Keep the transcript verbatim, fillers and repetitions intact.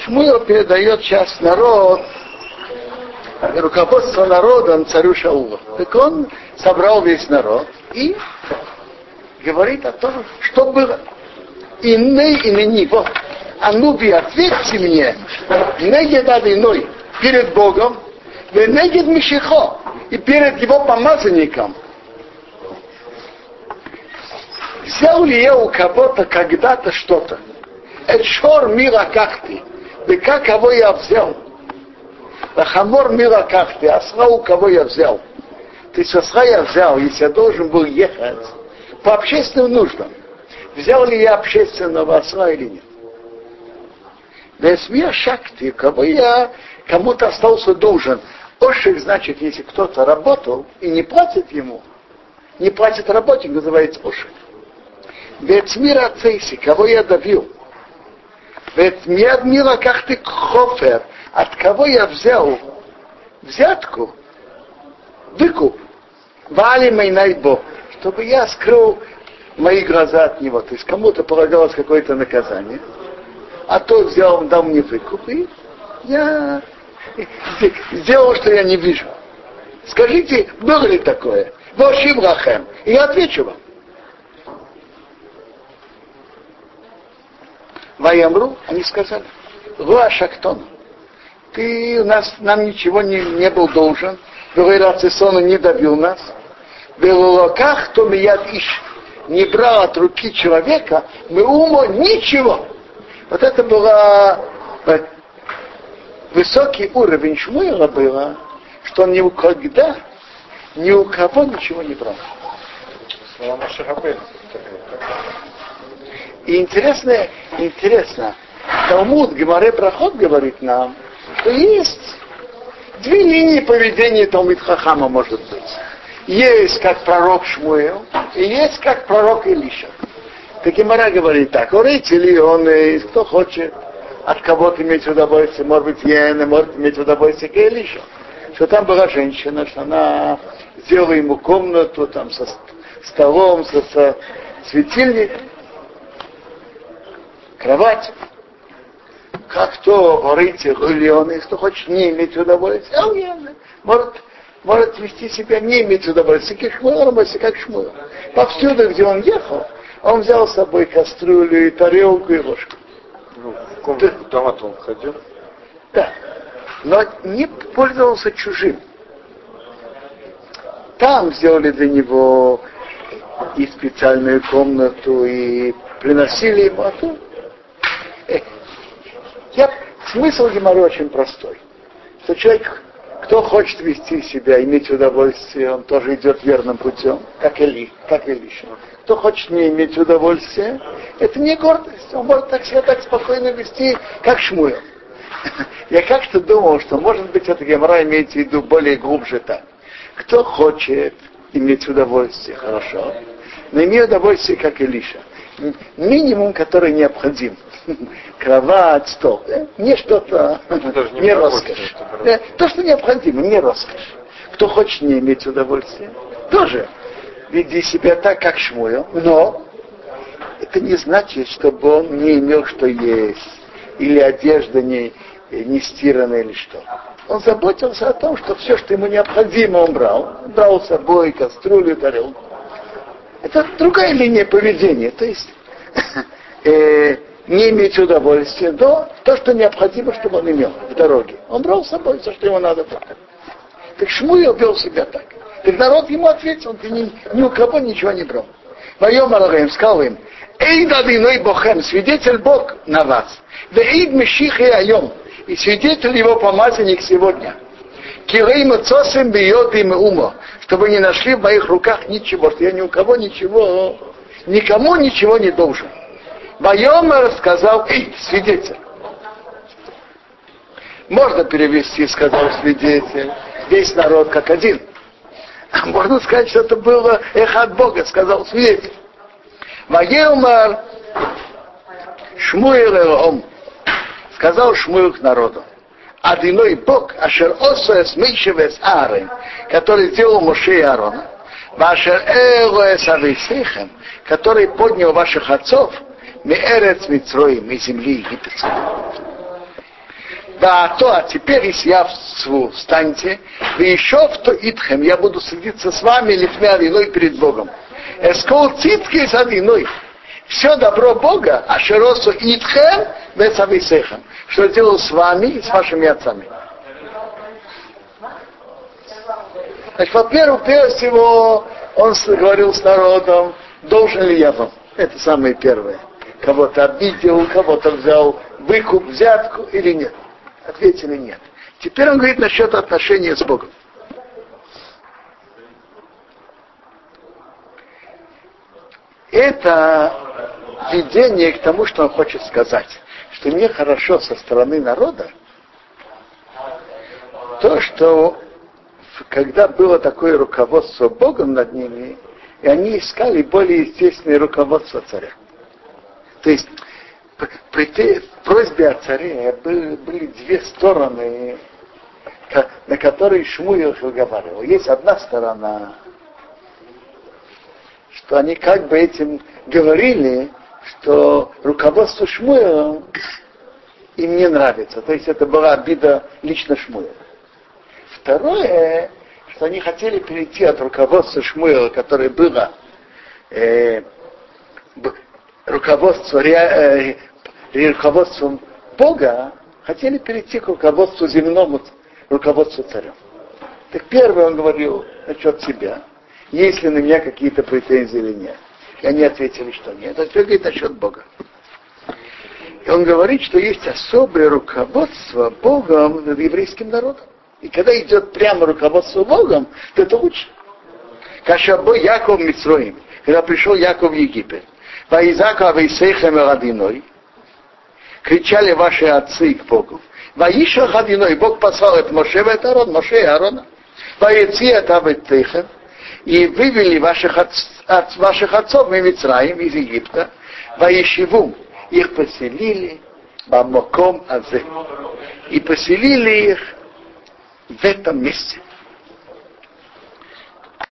Шмуил передает сейчас народ, руководство народом царю Шаулу. Так он собрал весь народ и говорит о том, что было. Иной и ныне. Вот. А ну вы ответьте мне, негед одиной перед Богом, вы негед Мишихо и перед его помазанником. Взял ли я у кого-то когда-то что-то? Эчор мира как ты? Да как кого я взял? Хамор мира как ты? Осла у кого я взял? То есть осла я взял, если я должен был ехать по общественным нуждам. Взял ли я общественного осла или нет? Весмия шакти, кого я кому-то остался должен. Ошик значит, если кто-то работал и не платит ему, не платит работник, называется ошик. Весмира цейси, кого я добил. Весмира как ты хофер, от кого я взял взятку, выкуп, вали майнайбо, чтобы я скрыл мои глаза от него. То есть кому-то полагалось какое-то наказание, а тот взял, он дал мне выкуп, и я сделал, что я не вижу. Скажите, было ли такое? Вошим рахем. И я отвечу вам. Ваямру, они сказали, Руа Шактон, ты у нас, нам ничего не, не был должен, Вероятно, не добил нас, в руках то мияд иш, не брал от руки человека, мы умо ничего. Вот это был высокий уровень Шмуила было, что он никогда ни у кого ничего не брал. И интересно, интересно, Талмуд Гемаре Брахот говорит нам, что есть две линии поведения Талмид Хахама, может быть. Есть как пророк Шмуэл, и есть как пророк Илиша. Так Гемара говорит так, орите ли он, кто хочет от кого-то иметь удовольствие, может быть, Йена, может иметь удовольствие к Илиша. Что там была женщина, что она сделала ему комнату, там, со столом, со, со светильником, кровать. Как то говорите, Гулионы, кто хочет не иметь удовольствия, а он может, может вести себя не иметь удовольствия, как Шмуэл, как Шмуэл. Повсюду, где он ехал, он взял с собой кастрюлю, и тарелку, и ложку. Ну, в комнату дома-то он ходил? Да, но не пользовался чужим. Там сделали для него и специальную комнату, и приносили ему, а то... Я, смысл Гемары очень простой. Что человек, кто хочет вести себя, иметь удовольствие, он тоже идет верным путем, как Эли, как Илиша. Кто хочет не иметь удовольствия, это не гордость. Он может так себя так спокойно вести, как Шмуэл. Я как-то думал, что, может быть, эта Гемара имеет в виду более глубже так. Кто хочет иметь удовольствие, хорошо, но имеет удовольствие, как Илиша. Минимум, который необходим. Кровать, стол. Да? Не что-то, не, не роскошь. Да? То, что необходимо, не роскошь. Кто хочет не иметь удовольствия, тоже веди себя так, как Шмуэл, но это не значит, чтобы он не имел что есть, или одежда не, не стирана, или что. Он заботился о том, что все, что ему необходимо, он брал. Он брал с собой кастрюлю, тарелку. Это другая линия поведения. То есть э, не иметь удовольствия, но то, что необходимо, чтобы он имел в дороге. Он брал с собой все, что ему надо было. Так Шмуэл вел себя так. Так народ ему ответил, ты ни, ни у кого ничего не брал. Воем Аллахем сказал им, Эйд адиной бохем, свидетель Бог на вас. Да эйд меших и айом, и свидетель его помазанник сегодня. Кирейма цосем бьет им умо, чтобы не нашли в моих руках ничего, что я ни у кого ничего, никому ничего не должен. Вайомер сказал, эй, свидетель. Можно перевести, сказал свидетель, весь народ как один. А можно сказать, что это было эхо от Бога, сказал свидетель. Вайомер Шмуэл элом, сказал Шмуэл к народу. Одиной Бог, ашер осоэс мейшевес Аарон, который сделал Моше и Аарона, вашер элоэс авейсейхем, который поднял ваших отцов, меэрец Мицроим, из земли египетской. Да, то, а теперь, если я встаньте, вы еще в то итхем, я буду садиться с вами лифня виной перед Богом. Эскол цитки с виной. Все добро Бога, а широсу итхем весависехем. Что делал с вами и с вашими отцами. Значит, во-первых, прежде всего, он говорил с народом, должен ли я вам. Это самое первое. Кого-то обидел, кого-то взял выкуп, взятку или нет. Ответили нет. Теперь он говорит насчет отношения с Богом. Это введение к тому, что он хочет сказать. Что мне хорошо со стороны народа, то, что когда было такое руководство Богом над ними, и они искали более естественное руководство царя. То есть при просьбе о царе были, были две стороны, на которые Шмуэл разговаривал. Есть одна сторона, что они как бы этим говорили, что руководство Шмуэлом им не нравится. То есть это была обида лично Шмуэла. Второе, что они хотели перейти от руководства Шмуэла, которое было э, руководство, э, руководством Бога, хотели перейти к руководству земному, руководству царя. Так первый он говорил насчет себя, есть ли на меня какие-то претензии или нет. И они ответили, что нет. А теперь говорит насчет Бога. И он говорит, что есть особое руководство Богом над еврейским народом. И когда идет прямо руководство Богом, то это лучше. Кашабо Яков Мицроим, когда пришел Яков в Египет, Ваизака Авейсейхем Радиной, кричали ваши отцы к Богу. Ваиша Радиной, Бог послал это Моше в это Арон, Моше и Арона. Ваеци это Авейсейхем, и вывели ваших, отц, от ваших отцов в Мицраим из Египта, Ваишиву, их поселили Бамоком Азе, и поселили их в этом месте.